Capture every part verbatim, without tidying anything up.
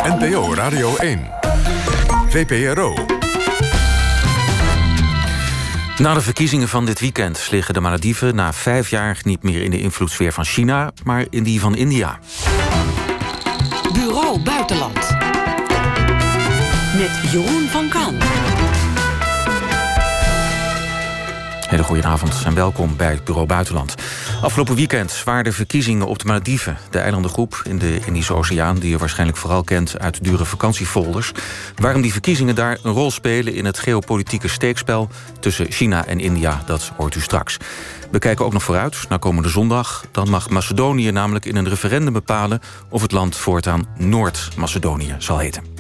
N P O Radio één. V P R O. Na de verkiezingen van dit weekend liggen de Malediven na vijf jaar niet meer in de invloedssfeer van China, maar in die van India. Bureau Buitenland. Met Jeroen van Kan. Hele goedenavond en welkom bij het Bureau Buitenland. Afgelopen weekend waren de verkiezingen op de Malediven, de eilandengroep in de Indische Oceaan, die je waarschijnlijk vooral kent uit dure vakantiefolders. Waarom die verkiezingen daar een rol spelen in het geopolitieke steekspel tussen China en India, dat hoort u straks. We kijken ook nog vooruit naar komende zondag. Dan mag Macedonië namelijk in een referendum bepalen of het land voortaan Noord-Macedonië zal heten.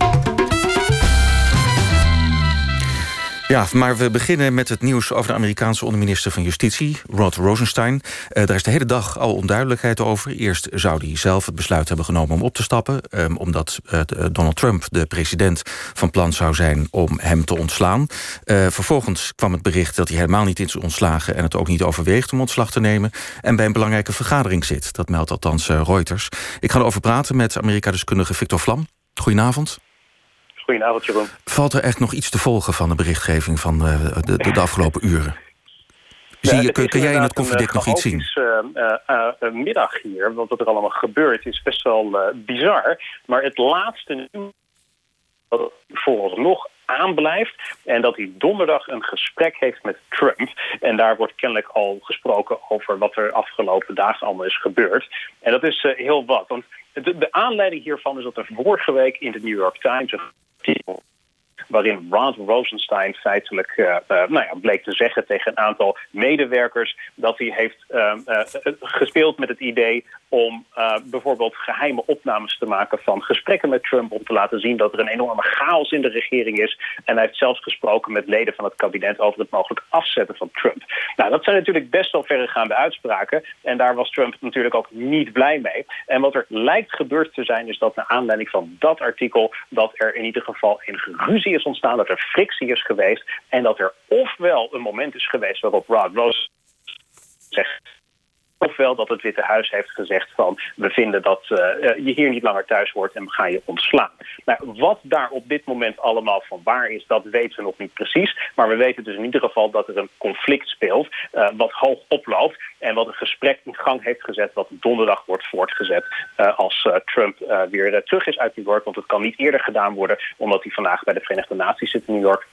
Ja, maar we beginnen met het nieuws over de Amerikaanse onderminister van Justitie, Rod Rosenstein. Uh, daar is de hele dag al onduidelijkheid over. Eerst zou hij zelf het besluit hebben genomen om op te stappen, um, omdat uh, Donald Trump, de president, van plan zou zijn om hem te ontslaan. Uh, vervolgens kwam het bericht dat hij helemaal niet is ontslagen en het ook niet overweegt om ontslag te nemen en bij een belangrijke vergadering zit. Dat meldt althans uh, Reuters. Ik ga erover praten met Amerika-deskundige Victor Vlam. Goedenavond. Goedenavond, Jeroen. Valt er echt nog iets te volgen van de berichtgeving van uh, de, de, de afgelopen uren? Zie je, ja, kun, kun jij in het koffiedikt nog iets zien? Het is uh, uh, uh, middag hier, want wat er allemaal gebeurt is best wel uh, bizar. Maar het laatste nieuws dat vooralsnog aanblijft en dat hij donderdag een gesprek heeft met Trump. En daar wordt kennelijk al gesproken over wat er afgelopen dagen allemaal is gebeurd. En dat is uh, heel wat, want de, de aanleiding hiervan is dat er vorige week in de New York Times een artikel waarin Rod Rosenstein feitelijk uh, uh, nou ja, bleek te zeggen tegen een aantal medewerkers dat hij heeft uh, uh, gespeeld met het idee om uh, bijvoorbeeld geheime opnames te maken van gesprekken met Trump om te laten zien dat er een enorme chaos in de regering is. En hij heeft zelfs gesproken met leden van het kabinet over het mogelijk afzetten van Trump. Nou, dat zijn natuurlijk best wel verregaande uitspraken en daar was Trump natuurlijk ook niet blij mee. En wat er lijkt gebeurd te zijn is dat naar aanleiding van dat artikel dat er in ieder geval enige ruzie is ontstaan, dat er frictie is geweest en dat er ofwel een moment is geweest waarop Rod Rosenstein zegt, ofwel dat het Witte Huis heeft gezegd van we vinden dat uh, je hier niet langer thuis hoort en we gaan je ontslaan. Nou, wat daar op dit moment allemaal van waar is, dat weten we nog niet precies. Maar we weten dus in ieder geval dat er een conflict speelt uh, wat hoog oploopt en wat een gesprek in gang heeft gezet wat donderdag wordt voortgezet uh, als uh, Trump uh, weer uh, terug is uit New York. Want het kan niet eerder gedaan worden omdat hij vandaag bij de Verenigde Naties zit in New York.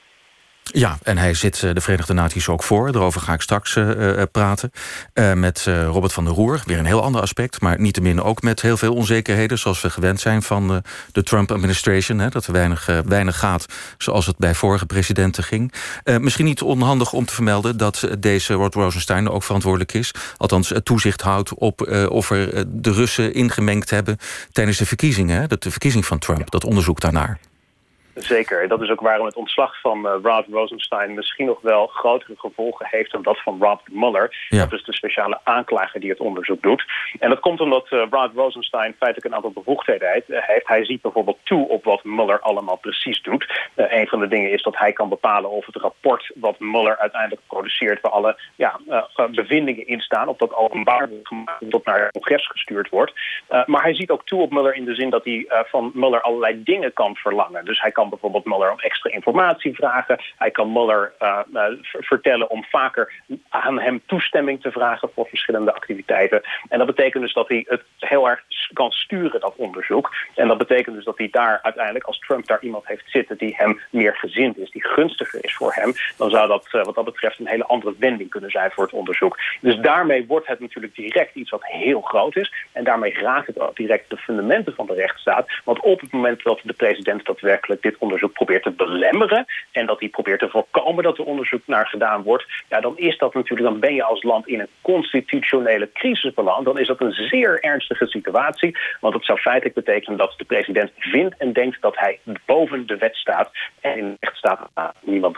Ja, en hij zit de Verenigde Naties ook voor. Daarover ga ik straks uh, praten. Uh, met uh, Robert van der Roer. Weer een heel ander aspect. Maar niettemin ook met heel veel onzekerheden. Zoals we gewend zijn van uh, de Trump-administration. Hè, dat er weinig, uh, weinig gaat zoals het bij vorige presidenten ging. Uh, misschien niet onhandig om te vermelden dat deze Rod Rosenstein ook verantwoordelijk is. Althans, toezicht houdt op uh, of er uh, de Russen ingemengd hebben tijdens de verkiezingen. Hè, de verkiezing van Trump. Dat onderzoek daarnaar. Zeker. Dat is ook waarom het ontslag van uh, Rod Rosenstein misschien nog wel grotere gevolgen heeft dan dat van Robert Mueller. Ja. Dat is de speciale aanklager die het onderzoek doet. En dat komt omdat uh, Rod Rosenstein feitelijk een aantal bevoegdheden heeft. Hij ziet bijvoorbeeld toe op wat Mueller allemaal precies doet. Uh, een van de dingen is dat hij kan bepalen of het rapport wat Mueller uiteindelijk produceert, waar alle ja, uh, bevindingen in staan, of dat openbaar wordt gemaakt, tot naar het congres gestuurd wordt. Uh, maar hij ziet ook toe op Mueller in de zin dat hij uh, van Mueller allerlei dingen kan verlangen. Dus hij kan bijvoorbeeld Mueller om extra informatie vragen. Hij kan Mueller uh, uh, vertellen om vaker aan hem toestemming te vragen voor verschillende activiteiten. En dat betekent dus dat hij het heel erg kan sturen, dat onderzoek. En dat betekent dus dat hij daar uiteindelijk, als Trump daar iemand heeft zitten die hem meer gezind is, die gunstiger is voor hem, dan zou dat uh, wat dat betreft een hele andere wending kunnen zijn voor het onderzoek. Dus daarmee wordt het natuurlijk direct iets wat heel groot is. En daarmee raakt het ook direct de fundamenten van de rechtsstaat. Want op het moment dat de president daadwerkelijk dit onderzoek probeert te belemmeren en dat hij probeert te voorkomen dat er onderzoek naar gedaan wordt, ja, dan is dat natuurlijk, dan ben je als land in een constitutionele crisis beland. Dan is dat een zeer ernstige situatie, want het zou feitelijk betekenen dat de president vindt en denkt dat hij boven de wet staat en in de rechtsstaat staat niemand dat.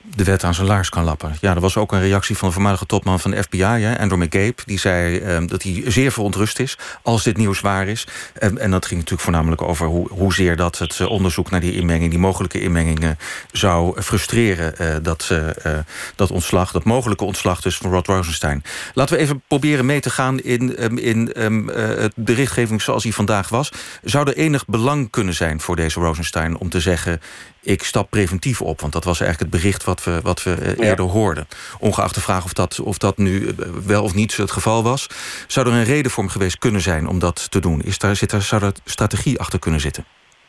de wet aan zijn laars kan lappen. Ja, er was ook een reactie van de voormalige topman van de F B I, hè, Andrew McCabe. Die zei uh, dat hij zeer verontrust is als dit nieuws waar is. Uh, en dat ging natuurlijk voornamelijk over hoe, hoezeer dat het uh, onderzoek naar die inmenging, die mogelijke inmengingen, zou frustreren. Uh, dat, uh, uh, dat ontslag, dat mogelijke ontslag dus van Rod Rosenstein. Laten we even proberen mee te gaan in, um, in um, uh, het berichtgeving zoals die vandaag was. Zou er enig belang kunnen zijn voor deze Rosenstein om te zeggen, ik stap preventief op? Want dat was eigenlijk het bericht wat we, wat we uh, eerder ja. hoorden. Ongeacht de vraag of dat, of dat nu wel of niet het geval was, zou er een reden voor hem geweest kunnen zijn om dat te doen? Is daar, zit daar, zou er strategie achter kunnen zitten?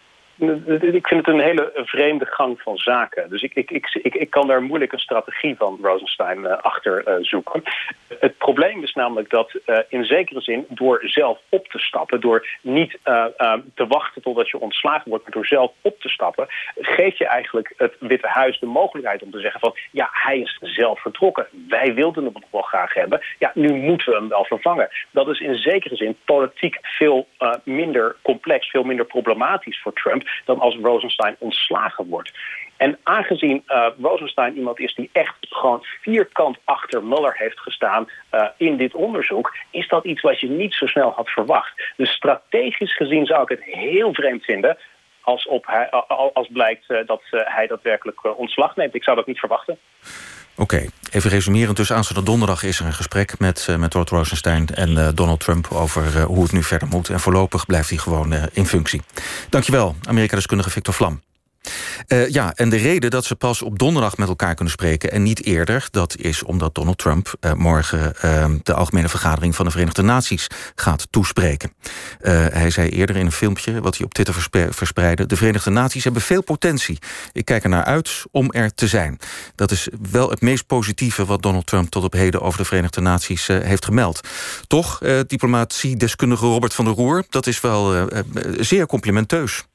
Ik vind het een hele vreemde gang van zaken. Dus ik, ik, ik, ik, ik kan daar moeilijk een strategie van Rosenstein uh, achter uh, zoeken. Het probleem is namelijk dat uh, in zekere zin door zelf op te stappen, door niet uh, uh, te wachten totdat je ontslagen wordt, maar door zelf op te stappen, geef je eigenlijk het Witte Huis de mogelijkheid om te zeggen van, ja, hij is zelf vertrokken. Wij wilden hem nog wel graag hebben. Ja, nu moeten we hem wel vervangen. Dat is in zekere zin politiek veel uh, minder complex, veel minder problematisch voor Trump dan als Rosenstein ontslagen wordt. En aangezien uh, Rosenstein iemand is die echt gewoon vierkant achter Mueller heeft gestaan uh, in dit onderzoek, is dat iets wat je niet zo snel had verwacht. Dus strategisch gezien zou ik het heel vreemd vinden als, op hij, als blijkt uh, dat uh, hij daadwerkelijk uh, ontslag neemt. Ik zou dat niet verwachten. Oké, okay. Even resumerend. Dus aanstaande donderdag is er een gesprek met, uh, met Rod Rosenstein en uh, Donald Trump over uh, hoe het nu verder moet. En voorlopig blijft hij gewoon uh, in functie. Dankjewel, Amerika-deskundige Victor Vlam. Uh, ja, en de reden dat ze pas op donderdag met elkaar kunnen spreken en niet eerder, dat is omdat Donald Trump uh, morgen uh, de Algemene Vergadering van de Verenigde Naties gaat toespreken. Uh, hij zei eerder in een filmpje wat hij op Twitter verspre- verspreidde, de Verenigde Naties hebben veel potentie. Ik kijk er naar uit om er te zijn. Dat is wel het meest positieve wat Donald Trump tot op heden over de Verenigde Naties uh, heeft gemeld. Toch, uh, diplomatiedeskundige Robert van der Roer, dat is wel uh, uh, zeer complimenteus.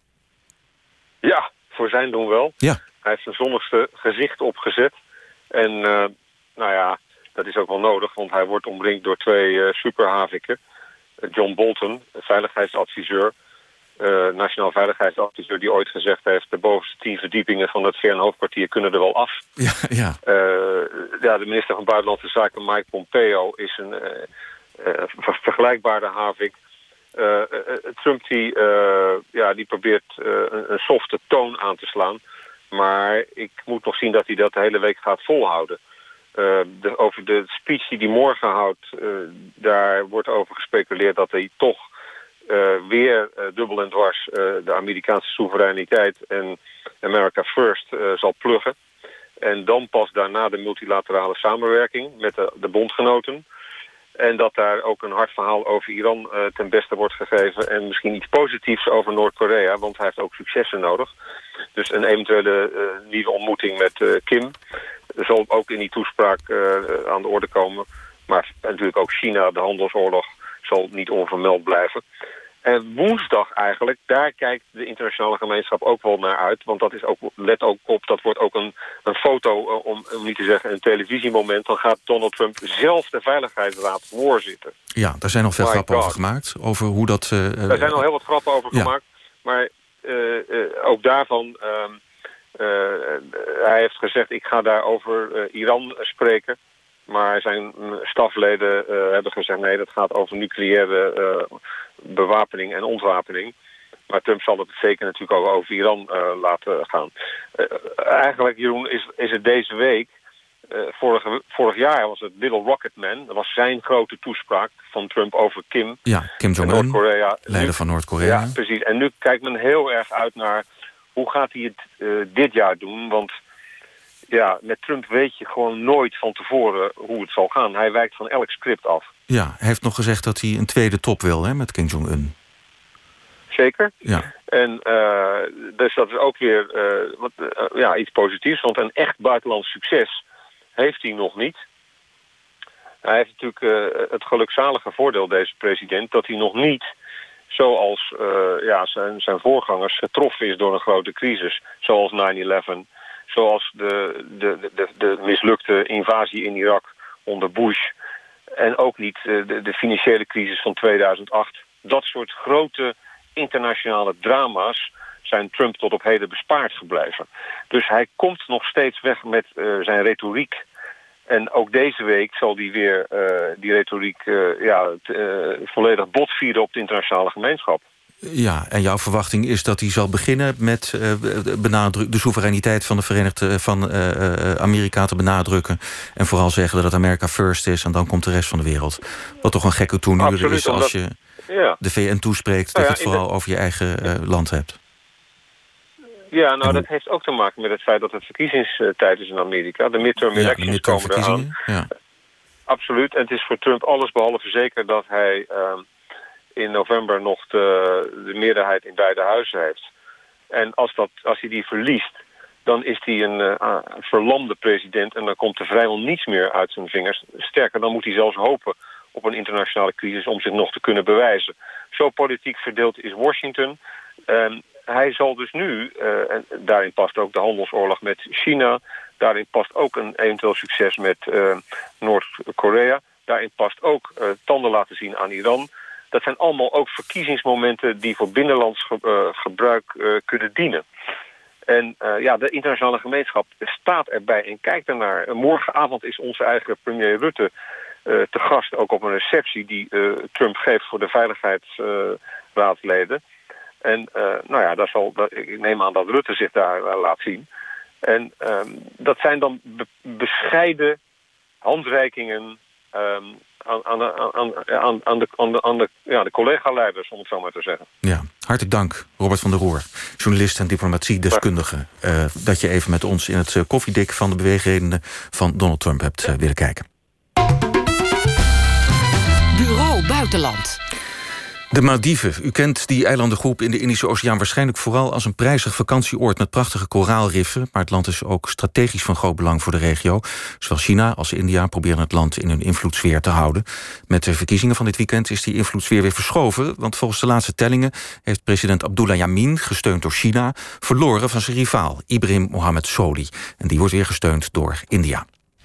Ja, voor zijn doen wel. Ja. Hij heeft zijn zonnigste gezicht opgezet. En uh, nou ja, dat is ook wel nodig, want hij wordt omringd door twee uh, superhaviken. Uh, John Bolton, veiligheidsadviseur, uh, nationaal veiligheidsadviseur, die ooit gezegd heeft, de bovenste tien verdiepingen van het V N-hoofdkwartier kunnen er wel af. Ja, ja. Uh, ja, de minister van Buitenlandse Zaken, Mike Pompeo, is een uh, uh, ver- vergelijkbare havik. Uh, uh, Trump die, uh, ja, die probeert uh, een, een softe toon aan te slaan. Maar ik moet nog zien dat hij dat de hele week gaat volhouden. Uh, de, over de speech die hij morgen houdt, uh, daar wordt over gespeculeerd dat hij toch uh, weer uh, dubbel en dwars uh, de Amerikaanse soevereiniteit en America First uh, zal pluggen. En dan pas daarna de multilaterale samenwerking met de, de bondgenoten. En dat daar ook een hard verhaal over Iran uh, ten beste wordt gegeven. En misschien iets positiefs over Noord-Korea, want hij heeft ook successen nodig. Dus een eventuele uh, nieuwe ontmoeting met uh, Kim zal ook in die toespraak uh, aan de orde komen. Maar natuurlijk ook China, de handelsoorlog, zal niet onvermeld blijven. En woensdag eigenlijk, daar kijkt de internationale gemeenschap ook wel naar uit. Want dat is ook, let ook op, dat wordt ook een, een foto, om, om niet te zeggen een televisiemoment. Dan gaat Donald Trump zelf de Veiligheidsraad voorzitten. Ja, daar zijn al veel My grappen God. over gemaakt. Over hoe dat... Uh, Daar zijn al heel wat grappen over ja. gemaakt. Maar uh, uh, ook daarvan... Uh, uh, hij heeft gezegd, ik ga daar over uh, Iran spreken. Maar zijn stafleden uh, hebben gezegd, nee, dat gaat over nucleaire uh, bewapening en ontwapening. Maar Trump zal het zeker natuurlijk ook over Iran uh, laten gaan. Uh, eigenlijk, Jeroen, is, is het deze week... Uh, vorige, vorig jaar was het Little Rocket Man. Dat was zijn grote toespraak van Trump over Kim. Ja, Kim Jong-un, Noord-Korea. leider nu, van Noord-Korea. Ja, precies. En nu kijkt men heel erg uit naar hoe gaat hij het uh, dit jaar doen. Want ja, met Trump weet je gewoon nooit van tevoren hoe het zal gaan. Hij wijkt van elk script af. Ja, hij heeft nog gezegd dat hij een tweede top wil, hè, met Kim Jong-un. Zeker. Ja. En uh, dus dat is ook weer uh, wat, uh, ja, iets positiefs. Want een echt buitenlands succes heeft hij nog niet. Hij heeft natuurlijk uh, het gelukzalige voordeel, deze president, dat hij nog niet, zoals uh, ja, zijn, zijn voorgangers, getroffen is door een grote crisis. Zoals nine eleven, zoals de, de, de, de mislukte invasie in Irak onder Bush. En ook niet uh, de, de financiële crisis van tweeduizend acht. Dat soort grote internationale drama's zijn Trump tot op heden bespaard gebleven. Dus hij komt nog steeds weg met uh, zijn retoriek. En ook deze week zal hij weer uh, die retoriek uh, ja, t, uh, volledig botvieren op de internationale gemeenschap. Ja, en jouw verwachting is dat hij zal beginnen met uh, benadruk, de soevereiniteit van de Verenigde van uh, uh, Amerika te benadrukken. En vooral zeggen dat het America first is en dan komt de rest van de wereld. Wat toch een gekke tournure is als je ja. de V N toespreekt dat je het vooral de... over je eigen uh, land hebt. Ja, nou en... dat heeft ook te maken met het feit dat het verkiezingstijd is in Amerika. De midterm elections ja, de midterm komen eraan. Ja. Absoluut. En het is voor Trump alles behalve zeker dat hij Uh, in november nog de, de meerderheid in beide huizen heeft. En als, dat, als hij die verliest, dan is hij een uh, verlamde president en dan komt er vrijwel niets meer uit zijn vingers. Sterker, dan moet hij zelfs hopen op een internationale crisis om zich nog te kunnen bewijzen. Zo politiek verdeeld is Washington. Um, hij zal dus nu, uh, en daarin past ook de handelsoorlog met China, daarin past ook een eventueel succes met uh, Noord-Korea, daarin past ook uh, tanden laten zien aan Iran. Dat zijn allemaal ook verkiezingsmomenten die voor binnenlands ge, uh, gebruik uh, kunnen dienen. En uh, ja, de internationale gemeenschap staat erbij en kijkt ernaar. Uh, morgenavond is onze eigen premier Rutte uh, te gast, ook op een receptie die uh, Trump geeft voor de veiligheidsraadsleden. Uh, en uh, nou ja, daar zal, dat, ik neem aan dat Rutte zich daar uh, laat zien. En uh, dat zijn dan be- bescheiden handreikingen Um, aan, aan, aan, aan, aan, de, aan, de, aan de, ja, de collega-leiders, om het zo maar te zeggen. Ja, hartelijk dank, Robert van der Roer, journalist en diplomatiedeskundige, uh, dat je even met ons in het uh, koffiedik van de beweegredenen van Donald Trump hebt uh, willen kijken. Bureau Buitenland. De Malediven. U kent die eilandengroep in de Indische Oceaan waarschijnlijk vooral als een prijzig vakantieoord met prachtige koraalriffen. Maar het land is ook strategisch van groot belang voor de regio. Zowel China als India proberen het land in hun invloedssfeer te houden. Met de verkiezingen van dit weekend is die invloedssfeer weer verschoven. Want volgens de laatste tellingen heeft president Abdullah Yamin, gesteund door China, verloren van zijn rivaal Ibrahim Mohammed Soli. En die wordt weer gesteund door India.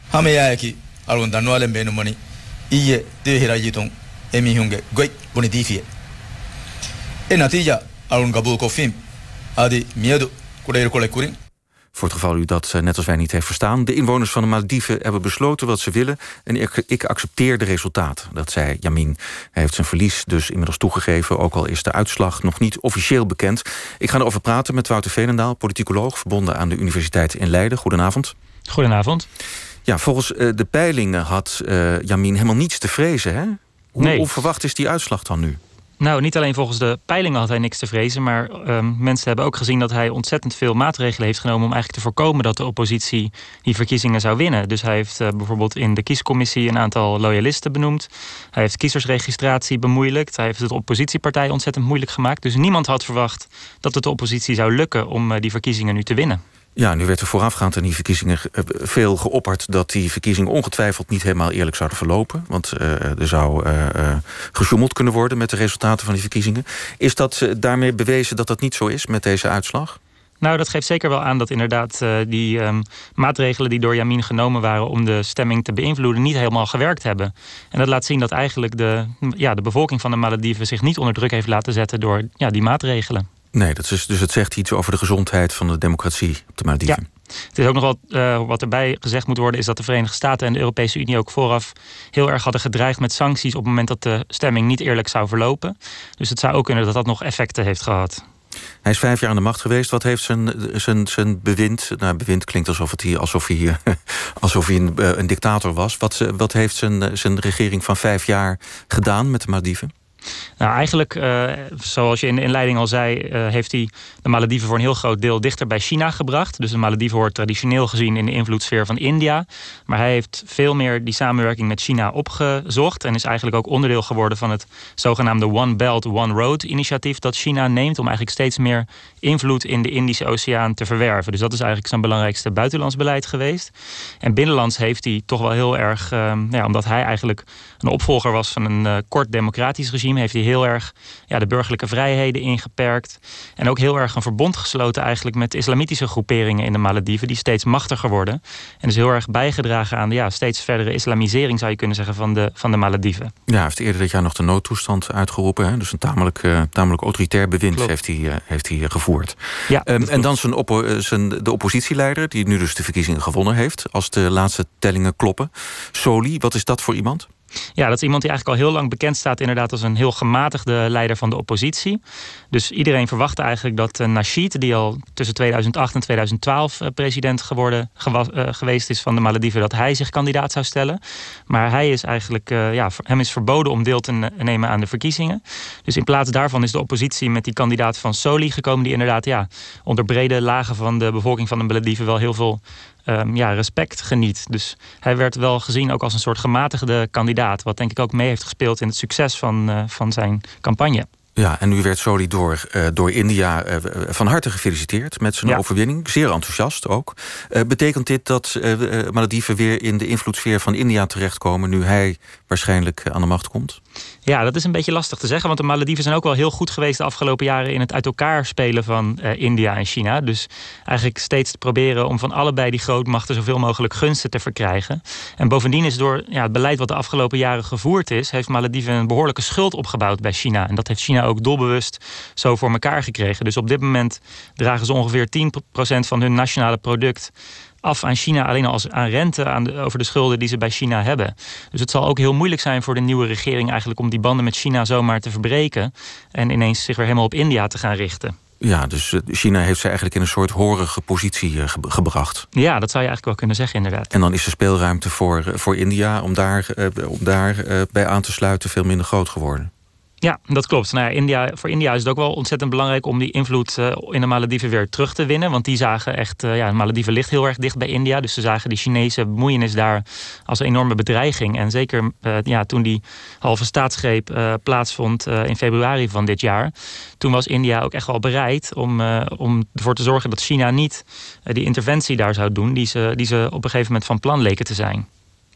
Voor het geval u dat net als wij niet heeft verstaan, de inwoners van de Malediven hebben besloten wat ze willen en ik, ik accepteer de resultaten. Dat zei Yamin. Hij heeft zijn verlies dus inmiddels toegegeven, ook al is de uitslag nog niet officieel bekend. Ik ga erover praten met Wouter Veenendaal, politicoloog, verbonden aan de Universiteit in Leiden. Goedenavond. Goedenavond. Ja, volgens uh, de peilingen had uh, Yamin helemaal niets te vrezen, hè? Hoe nee. onverwacht is die uitslag dan nu? Nou, niet alleen volgens de peilingen had hij niks te vrezen, maar um, mensen hebben ook gezien dat hij ontzettend veel maatregelen heeft genomen om eigenlijk te voorkomen dat de oppositie die verkiezingen zou winnen. Dus hij heeft uh, bijvoorbeeld in de kiescommissie een aantal loyalisten benoemd. Hij heeft kiezersregistratie bemoeilijkt. Hij heeft het de oppositiepartij ontzettend moeilijk gemaakt. Dus niemand had verwacht dat het de oppositie zou lukken om uh, die verkiezingen nu te winnen. Ja, nu werd er voorafgaand aan die verkiezingen veel geopperd dat die verkiezingen ongetwijfeld niet helemaal eerlijk zouden verlopen. Want uh, er zou uh, uh, gesjoemeld kunnen worden met de resultaten van die verkiezingen. Is dat uh, daarmee bewezen dat dat niet zo is met deze uitslag? Nou, dat geeft zeker wel aan dat inderdaad uh, die um, maatregelen die door Yamin genomen waren om de stemming te beïnvloeden niet helemaal gewerkt hebben. En dat laat zien dat eigenlijk de, ja, de bevolking van de Malediven zich niet onder druk heeft laten zetten door ja, die maatregelen. Nee, dat is, dus het zegt iets over de gezondheid van de democratie op de Malediven. Ja. Het is ook nog wat, uh, wat erbij gezegd moet worden, is dat de Verenigde Staten en de Europese Unie ook vooraf heel erg hadden gedreigd met sancties op het moment dat de stemming niet eerlijk zou verlopen. Dus het zou ook kunnen dat dat nog effecten heeft gehad. Hij is vijf jaar aan de macht geweest. Wat heeft zijn, zijn, zijn bewind... Nou, bewind klinkt alsof, het hier, alsof hij, alsof hij een, een dictator was. Wat, wat heeft zijn, zijn regering van vijf jaar gedaan met de Malediven? Nou, eigenlijk, uh, zoals je in de inleiding al zei, uh, heeft hij de Malediven voor een heel groot deel dichter bij China gebracht. Dus de Malediven wordt traditioneel gezien in de invloedssfeer van India. Maar hij heeft veel meer die samenwerking met China opgezocht en is eigenlijk ook onderdeel geworden van het zogenaamde One Belt, One Road initiatief dat China neemt om eigenlijk steeds meer invloed in de Indische Oceaan te verwerven. Dus dat is eigenlijk zijn belangrijkste buitenlands beleid geweest. En binnenlands heeft hij toch wel heel erg, uh, nou ja, omdat hij eigenlijk een opvolger was van een uh, kort democratisch regime regime heeft hij heel erg ja, de burgerlijke vrijheden ingeperkt. En ook heel erg een verbond gesloten eigenlijk met islamitische groeperingen in de Malediven, die steeds machtiger worden. En dus heel erg bijgedragen aan de ja, steeds verdere islamisering, zou je kunnen zeggen, van de, van de Malediven. Ja, hij heeft eerder dit jaar nog de noodtoestand uitgeroepen. Hè? Dus een tamelijk, uh, tamelijk autoritair bewind heeft hij, uh, heeft hij gevoerd. Ja, um, en dan zijn oppo- zijn, de oppositielijder, die nu dus de verkiezingen gewonnen heeft, als de laatste tellingen kloppen. Soli, wat is dat voor iemand? Ja, dat is iemand die eigenlijk al heel lang bekend staat inderdaad als een heel gematigde leider van de oppositie. Dus iedereen verwachtte eigenlijk dat uh, Nasheed, die al tussen tweeduizend acht en tweeduizend twaalf uh, president geworden, gewa- uh, geweest is van de Malediven, dat hij zich kandidaat zou stellen. Maar hij is eigenlijk, uh, ja, hem is verboden om deel te nemen aan de verkiezingen. Dus in plaats daarvan is de oppositie met die kandidaat van Soli gekomen, die inderdaad ja, onder brede lagen van de bevolking van de Malediven wel heel veel Um, ja, respect geniet. Dus hij werd wel gezien ook als een soort gematigde kandidaat, wat denk ik ook mee heeft gespeeld in het succes van, uh, van zijn campagne. Ja, en nu werd Soli door, uh, door India uh, van harte gefeliciteerd met zijn ja. overwinning. Zeer enthousiast ook. Uh, betekent dit dat uh, Malediven weer in de invloedssfeer van India terechtkomen, nu hij waarschijnlijk aan de macht komt? Ja, dat is een beetje lastig te zeggen, want de Malediven zijn ook wel heel goed geweest de afgelopen jaren in het uit elkaar spelen van uh, India en China. Dus eigenlijk steeds te proberen om van allebei die grootmachten zoveel mogelijk gunsten te verkrijgen. En bovendien is door ja, het beleid wat de afgelopen jaren gevoerd is, heeft Malediven een behoorlijke schuld opgebouwd bij China. En dat heeft China ook doelbewust zo voor elkaar gekregen. Dus op dit moment dragen ze ongeveer tien procent van hun nationale product af aan China, alleen al als aan rente aan de, over de schulden die ze bij China hebben. Dus het zal ook heel moeilijk zijn voor de nieuwe regering eigenlijk om die banden met China zomaar te verbreken en ineens zich weer helemaal op India te gaan richten. Ja, dus China heeft ze eigenlijk in een soort horige positie uh, ge- gebracht. Ja, dat zou je eigenlijk wel kunnen zeggen, inderdaad. En dan is de speelruimte voor, voor India om daar, uh, om daar uh, bij aan te sluiten veel minder groot geworden. Ja, dat klopt. Nou ja, India, voor India is het ook wel ontzettend belangrijk om die invloed uh, in de Malediven weer terug te winnen. Want die zagen echt, uh, ja, de Malediven ligt heel erg dicht bij India. Dus ze zagen die Chinese bemoeienis daar als een enorme bedreiging. En zeker uh, ja, toen die halve staatsgreep uh, plaatsvond uh, in februari van dit jaar, toen was India ook echt wel bereid om, uh, om ervoor te zorgen dat China niet uh, die interventie daar zou doen die ze, die ze op een gegeven moment van plan leken te zijn.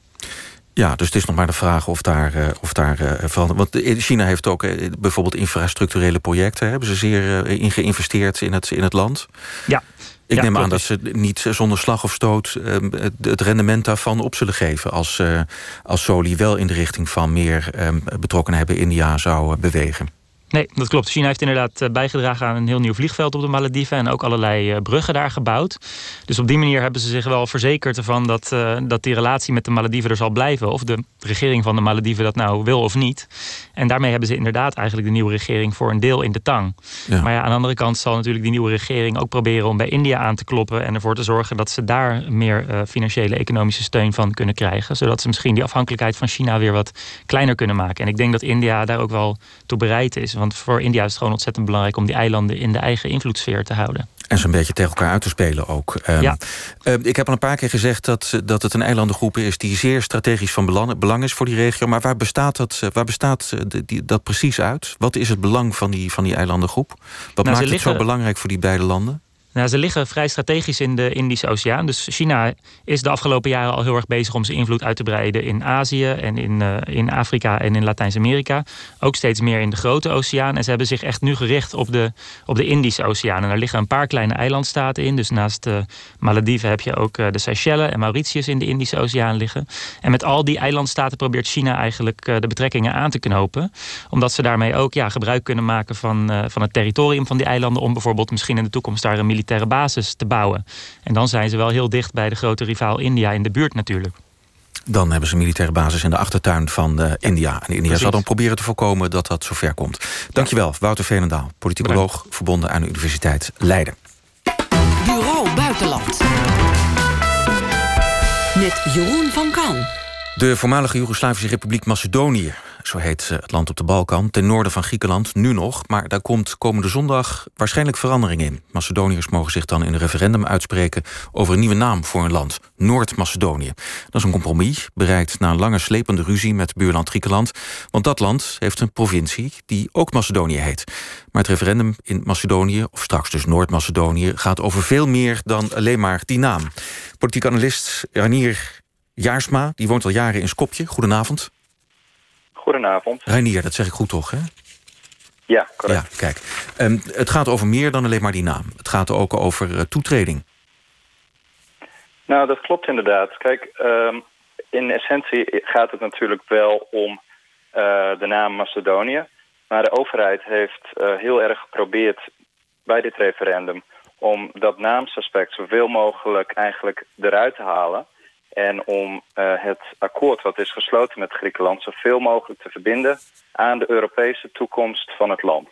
Ja, dus het is nog maar de vraag of daar, uh, of daar uh, verandert. Want China heeft ook uh, bijvoorbeeld infrastructurele projecten. Hebben ze zeer uh, in geïnvesteerd in het, in het land? Ja. Ik ja, neem klopt. aan dat ze niet zonder slag of stoot uh, het rendement daarvan op zullen geven als, uh, als Soli wel in de richting van meer uh, betrokkenheid bij India zou uh, bewegen. Nee, dat klopt. China heeft inderdaad bijgedragen aan een heel nieuw vliegveld op de Malediven en ook allerlei bruggen daar gebouwd. Dus op die manier hebben ze zich wel verzekerd ervan dat, uh, dat die relatie met de Malediven er zal blijven. Of de regering van de Malediven dat nou wil of niet. En daarmee hebben ze inderdaad eigenlijk de nieuwe regering voor een deel in de tang. Ja. Maar ja, aan de andere kant zal natuurlijk die nieuwe regering ook proberen om bij India aan te kloppen en ervoor te zorgen dat ze daar meer uh, financiële economische steun van kunnen krijgen. Zodat ze misschien die afhankelijkheid van China weer wat kleiner kunnen maken. En ik denk dat India daar ook wel toe bereid is. Want voor India is het gewoon ontzettend belangrijk om die eilanden in de eigen invloedssfeer te houden. En ze een beetje tegen elkaar uit te spelen ook. Um, ja. uh, ik heb al een paar keer gezegd dat, dat het een eilandengroep is die zeer strategisch van belang, belang is voor die regio. Maar waar bestaat, dat, waar bestaat die, dat precies uit? Wat is het belang van die, van die eilandengroep? Wat nou, maakt liggen... het zo belangrijk voor die beide landen? Nou, ze liggen vrij strategisch in de Indische Oceaan. Dus China is de afgelopen jaren al heel erg bezig om zijn invloed uit te breiden in Azië en in, uh, in Afrika en in Latijns-Amerika. Ook steeds meer in de grote oceaan. En ze hebben zich echt nu gericht op de, op de Indische Oceaan. En daar liggen een paar kleine eilandstaten in. Dus naast de Malediven heb je ook uh, de Seychelles en Mauritius in de Indische Oceaan liggen. En met al die eilandstaten probeert China eigenlijk uh, de betrekkingen aan te knopen. Omdat ze daarmee ook ja, gebruik kunnen maken van, uh, van het territorium van die eilanden om bijvoorbeeld misschien in de toekomst daar een militaire basis te bouwen. En dan zijn ze wel heel dicht bij de grote rivaal India in de buurt natuurlijk. Dan hebben ze een militaire basis in de achtertuin van uh, India. En India Precies. zal dan proberen te voorkomen dat dat zover komt. Dankjewel, ja. Wouter Veenendaal, politicoloog, Bedankt. verbonden aan de Universiteit Leiden. Bureau Buitenland. Met Jeroen van Kan. De voormalige Joegoslavische Republiek Macedonië, zo heet het land op de Balkan, ten noorden van Griekenland, nu nog. Maar daar komt komende zondag waarschijnlijk verandering in. Macedoniërs mogen zich dan in een referendum uitspreken over een nieuwe naam voor een land, Noord-Macedonië. Dat is een compromis, bereikt na een lange slepende ruzie met buurland Griekenland. Want dat land heeft een provincie die ook Macedonië heet. Maar het referendum in Macedonië, of straks dus Noord-Macedonië, gaat over veel meer dan alleen maar die naam. Politiek analist Ranier Jaarsma, die woont al jaren in Skopje. Goedenavond. Goedenavond. Reinier, dat zeg ik goed toch, hè? Ja, correct. Ja, kijk. Um, het gaat over meer dan alleen maar die naam. Het gaat ook over uh, toetreding. Nou, dat klopt inderdaad. Kijk, um, in essentie gaat het natuurlijk wel om uh, de naam Macedonië. Maar de overheid heeft uh, heel erg geprobeerd bij dit referendum om dat naamsaspect zoveel mogelijk eigenlijk eruit te halen. En om uh, het akkoord wat is gesloten met Griekenland zoveel mogelijk te verbinden aan de Europese toekomst van het land.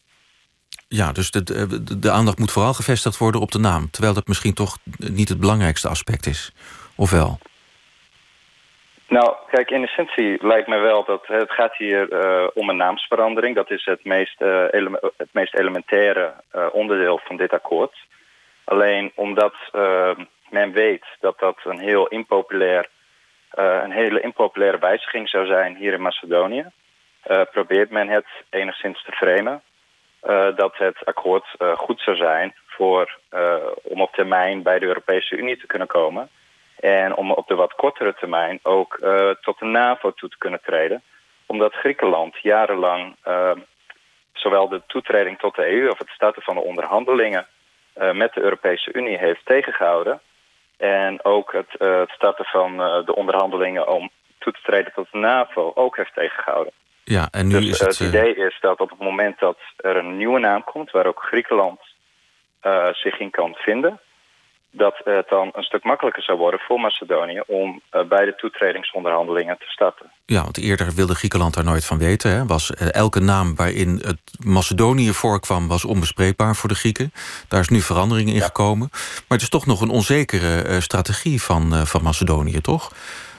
Ja, dus de, de, de aandacht moet vooral gevestigd worden op de naam. Terwijl dat misschien toch niet het belangrijkste aspect is. Of wel? Nou, kijk, in essentie lijkt mij wel dat het gaat hier uh, om een naamsverandering. Dat is het meest, uh, ele- het meest elementaire uh, onderdeel van dit akkoord. Alleen omdat uh, men weet dat dat een heel impopulair, uh, een hele impopulaire wijziging zou zijn hier in Macedonië, uh, probeert men het enigszins te framen. Uh, dat het akkoord uh, goed zou zijn voor, uh, om op termijn bij de Europese Unie te kunnen komen. En om op de wat kortere termijn ook uh, tot de NAVO toe te kunnen treden. Omdat Griekenland jarenlang uh, zowel de toetreding tot de E U of het starten van de onderhandelingen uh, met de Europese Unie heeft tegengehouden. En ook het, uh, het starten van uh, de onderhandelingen om toe te treden tot de NAVO ook heeft tegengehouden. Ja, en nu dus is het, het, het idee is dat op het moment dat er een nieuwe naam komt, waar ook Griekenland uh, zich in kan vinden, dat het dan een stuk makkelijker zou worden voor Macedonië om uh, bij de toetredingsonderhandelingen te starten. Ja, want eerder wilde Griekenland daar nooit van weten. Hè? Was, uh, elke naam waarin het Macedonië voorkwam was onbespreekbaar voor de Grieken. Daar is nu verandering in ja. gekomen. Maar het is toch nog een onzekere uh, strategie van, uh, van Macedonië, toch?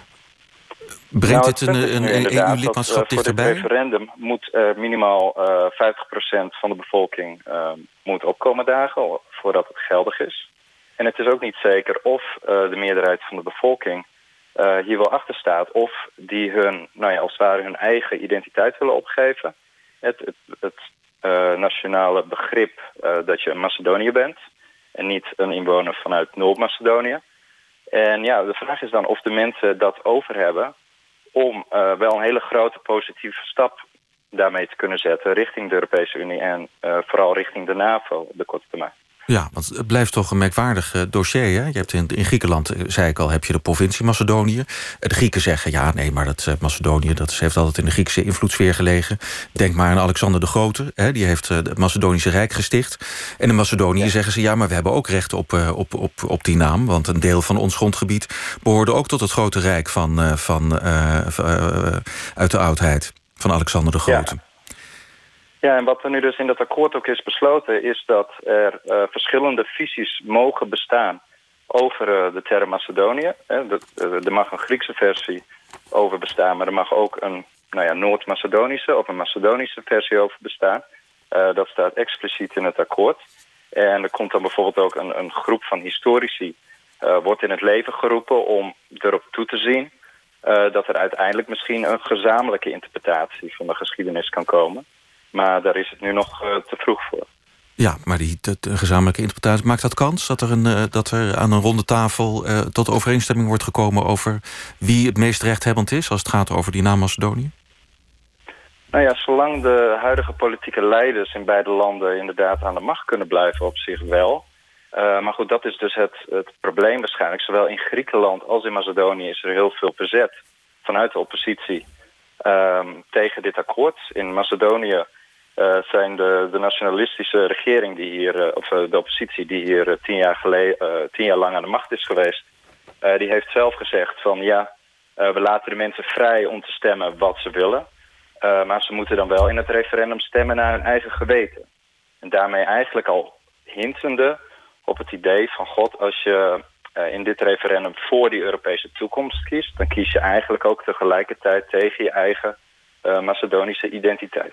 Brengt nou, dit een, een, een E U-lidmaatschap uh, dichterbij? Voor dit referendum moet uh, minimaal uh, vijftig procent van de bevolking uh, moet opkomen dagen voordat het geldig is. En het is ook niet zeker of uh, de meerderheid van de bevolking uh, hier wel achter staat, of die hun, nou ja, als het ware hun eigen identiteit willen opgeven. Het, het, het uh, nationale begrip uh, dat je een Macedoniër bent en niet een inwoner vanuit Noord-Macedonië. En ja, de vraag is dan of de mensen dat over hebben om uh, wel een hele grote positieve stap daarmee te kunnen zetten richting de Europese Unie en uh, vooral richting de NAVO op de korte termijn. Ja, want het blijft toch een merkwaardig uh, dossier. Hè? Je hebt in, in Griekenland, uh, zei ik al, heb je de provincie Macedonië. De Grieken zeggen, ja, nee, maar dat uh, Macedonië, dat heeft altijd in de Griekse invloedssfeer gelegen. Denk maar aan Alexander de Grote, hè? Die heeft uh, het Macedonische Rijk gesticht. En in Macedonië ja. zeggen ze, ja, maar we hebben ook recht op, uh, op, op, op die naam. Want een deel van ons grondgebied behoorde ook tot het grote rijk van, uh, van, uh, uh, uit de oudheid van Alexander de Grote. Ja. Ja, en wat er nu dus in dat akkoord ook is besloten, is dat er uh, verschillende visies mogen bestaan over uh, de term Macedonië. Er mag een Griekse versie over bestaan, maar er mag ook een nou ja, Noord-Macedonische of een Macedonische versie over bestaan. Uh, dat staat expliciet in het akkoord. En er komt dan bijvoorbeeld ook een, een groep van historici, uh, wordt in het leven geroepen om erop toe te zien uh, dat er uiteindelijk misschien een gezamenlijke interpretatie van de geschiedenis kan komen. Maar daar is het nu nog uh, te vroeg voor. Ja, maar die de, de gezamenlijke interpretatie, maakt dat kans dat er, een, uh, dat er aan een ronde tafel uh, tot overeenstemming wordt gekomen over wie het meest rechthebbend is als het gaat over die naam Macedonië? Nou ja, zolang de huidige politieke leiders in beide landen inderdaad aan de macht kunnen blijven, op zich wel. Uh, maar goed, dat is dus het, het probleem waarschijnlijk. Zowel in Griekenland als in Macedonië is er heel veel verzet vanuit de oppositie um, tegen dit akkoord. In Macedonië Uh, zijn de, de nationalistische regering, die hier, uh, of uh, de oppositie die hier uh, tien, jaar geleden, uh, tien jaar lang aan de macht is geweest, uh, die heeft zelf gezegd van ja, uh, we laten de mensen vrij om te stemmen wat ze willen. Uh, maar ze moeten dan wel in het referendum stemmen naar hun eigen geweten. En daarmee eigenlijk al hintende op het idee van god, als je uh, in dit referendum voor die Europese toekomst kiest, dan kies je eigenlijk ook tegelijkertijd tegen je eigen uh, Macedonische identiteit.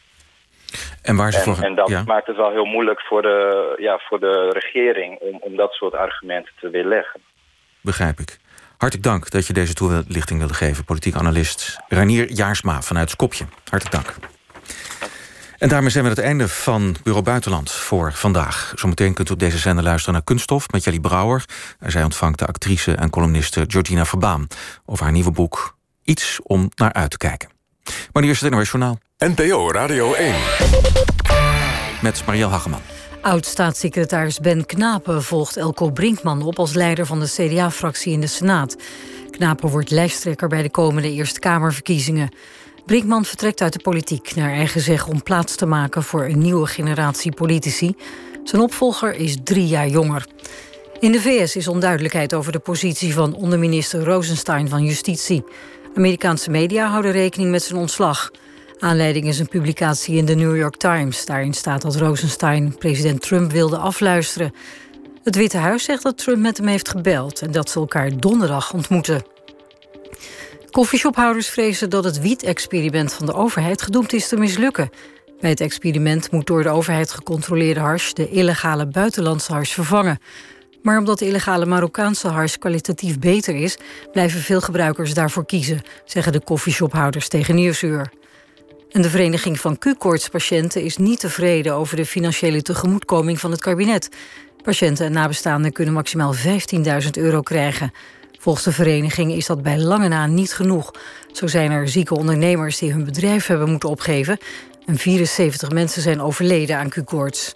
En, waar ze en, voor, en dat ja. maakt het wel heel moeilijk voor de, ja, voor de regering om, om dat soort argumenten te weerleggen. Begrijp ik. Hartelijk dank dat je deze toelichting wilde geven. Politiek analist Reinier Jaarsma vanuit Skopje. Hartelijk dank. En daarmee zijn we aan het einde van Bureau Buitenland voor vandaag. Zometeen kunt u op deze zender luisteren naar Kunststof met Jelly Brouwer. En zij ontvangt de actrice en columniste Georgina Verbaan over haar nieuwe boek Iets om naar uit te kijken. Maar nu is het N O S Journaal. N P O Radio één. Met Marielle Hageman. Oud-staatssecretaris Ben Knapen volgt Elko Brinkman op als leider van de C D A-fractie in de Senaat. Knapen wordt lijsttrekker bij de komende Eerste Kamerverkiezingen. Brinkman vertrekt uit de politiek, naar eigen zeggen om plaats te maken voor een nieuwe generatie politici. Zijn opvolger is drie jaar jonger. In de V S is onduidelijkheid over de positie van onderminister Rosenstein van Justitie. Amerikaanse media houden rekening met zijn ontslag. Aanleiding is een publicatie in de New York Times. Daarin staat dat Rosenstein president Trump wilde afluisteren. Het Witte Huis zegt dat Trump met hem heeft gebeld en dat ze elkaar donderdag ontmoeten. Koffieshophouders vrezen dat het wiet-experiment van de overheid gedoemd is te mislukken. Bij het experiment moet door de overheid gecontroleerde hars de illegale buitenlandse hars vervangen. Maar omdat de illegale Marokkaanse hars kwalitatief beter is, blijven veel gebruikers daarvoor kiezen, zeggen de koffieshophouders tegen Nieuwsuur. En de Vereniging van Q-koortspatiënten is niet tevreden over de financiële tegemoetkoming van het kabinet. Patiënten en nabestaanden kunnen maximaal vijftienduizend euro krijgen. Volgens de vereniging is dat bij lange na niet genoeg. Zo zijn er zieke ondernemers die hun bedrijf hebben moeten opgeven. En vierenzeventig mensen zijn overleden aan Q-koorts.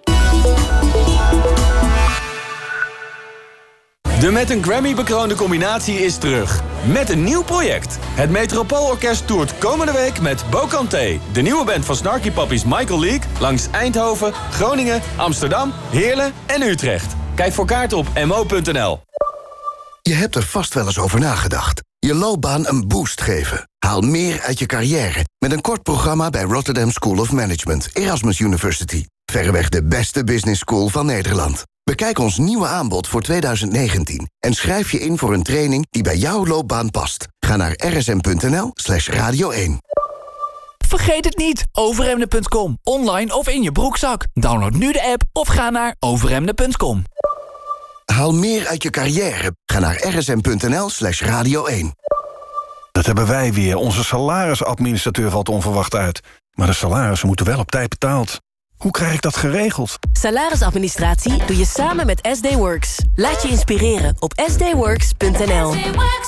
De met een Grammy bekroonde combinatie is terug. Met een nieuw project. Het Metropoolorkest toert komende week met Bocante, de nieuwe band van Snarky Puppy's Michael Leake, langs Eindhoven, Groningen, Amsterdam, Heerlen en Utrecht. Kijk voor kaarten op m o punt n l. Je hebt er vast wel eens over nagedacht. Je loopbaan een boost geven. Haal meer uit je carrière met een kort programma bij Rotterdam School of Management, Erasmus University. Verreweg de beste business school van Nederland. Bekijk ons nieuwe aanbod voor twintig negentien en schrijf je in voor een training die bij jouw loopbaan past. Ga naar r s m punt n l slash radio één. Vergeet het niet, overhemden punt com. Online of in je broekzak. Download nu de app of ga naar overhemden punt com. Haal meer uit je carrière. Ga naar r s m punt n l slash radio één. Dat hebben wij weer. Onze salarisadministrateur valt onverwacht uit. Maar de salarissen moeten wel op tijd betaald. Hoe krijg ik dat geregeld? Salarisadministratie doe je samen met S D Works. Laat je inspireren op s d works punt n l.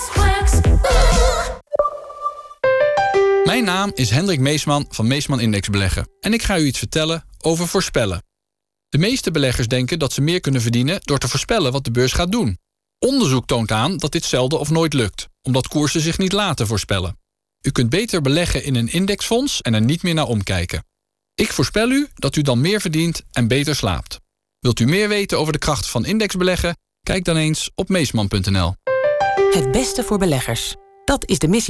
Mijn naam is Hendrik Meesman van Meesman Index Beleggen. En ik ga u iets vertellen over voorspellen. De meeste beleggers denken dat ze meer kunnen verdienen door te voorspellen wat de beurs gaat doen. Onderzoek toont aan dat dit zelden of nooit lukt, omdat koersen zich niet laten voorspellen. U kunt beter beleggen in een indexfonds en er niet meer naar omkijken. Ik voorspel u dat u dan meer verdient en beter slaapt. Wilt u meer weten over de kracht van indexbeleggen? Kijk dan eens op meesman punt n l. Het beste voor beleggers. Dat is de missie